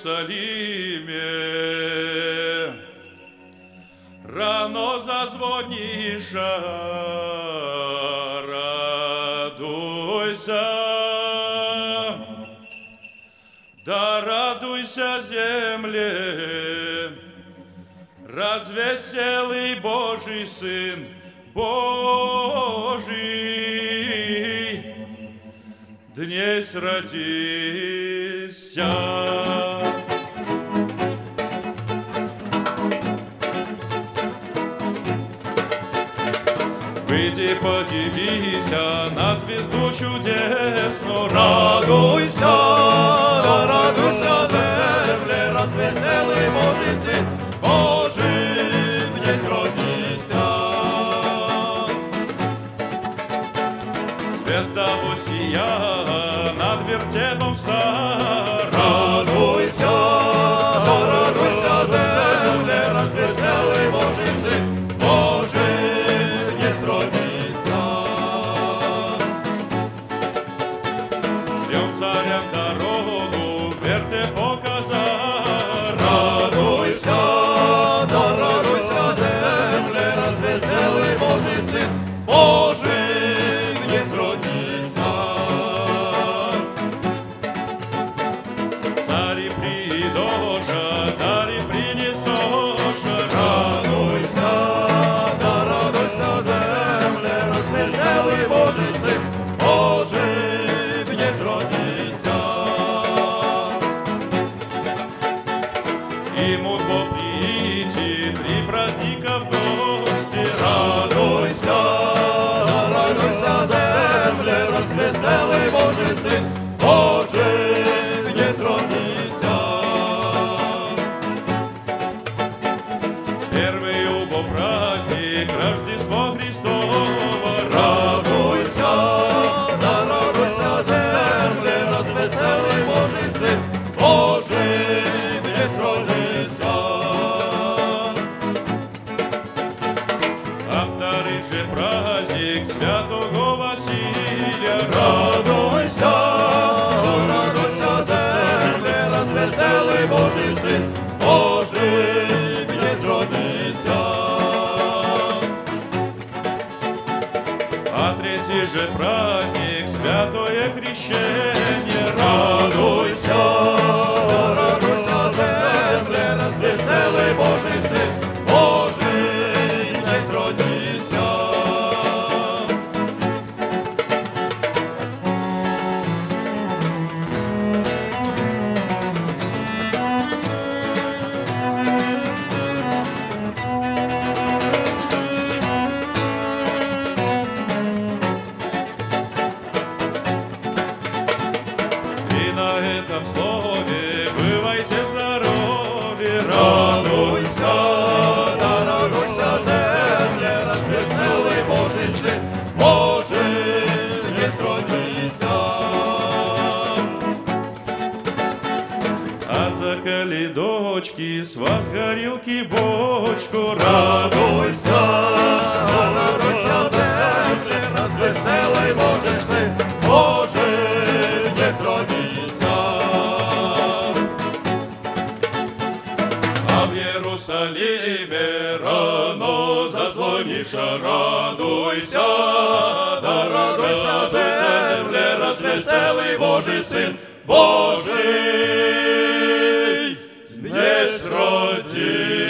Єрусалиме, рано зазвонишь, радуйся, да радуйся, земле, развеселый Божий Сын, Божий, днесь родися. Выйди, подивися на звезду чудесную, Радуйся, радуйся, земле, развеселый Божий Сын, Божий, днесь родися. Звезда усия над вертепом стара. Радуйся, радуйся, земле, развеселый Божий Сын, Божий, днесь родися. Трем царям дорогу верте показал. Радуйся, да радуйся, земле, развеселый Божий Сын, Божий, днесь родися. Цари придоша, дари принесоша. Радуйся, да радуйся, земле, развеселый Божий Сын, Божий, днесь родися. Ему по прийти при праздниках в гости. Радуйся, радуйся, земле, развеселый Божий Сын, Божий, днесь родися. Первый убо праздник Рождество Христово. Радуйся, да радуйся, земле, развеселый Божий Сын, Божий, днесь родися. А второй же праздник Святого Василия. Радуйся, радуйся, земле, развеселый Божий Сын, Божий, днесь родися. А третий же праздник Святое Крещение. Радуйся, радуйся, земле, развеселый Божий Сын, Божий, днесь родися. И на этом слове бывайте здоровы. Радуйся, да радуйся, земле, развеселый Божий Сын, Божий, днесь родися. А закали дочки с вас горилки бочку. Радуйся, радуйся, земле, развеселый Божий Сын, Божий, днесь родися. А в Иерусалиме рано зазвонишь, радуйся, Да радуйся, земле, развеселый Божий Сын, Божий, днесь родися.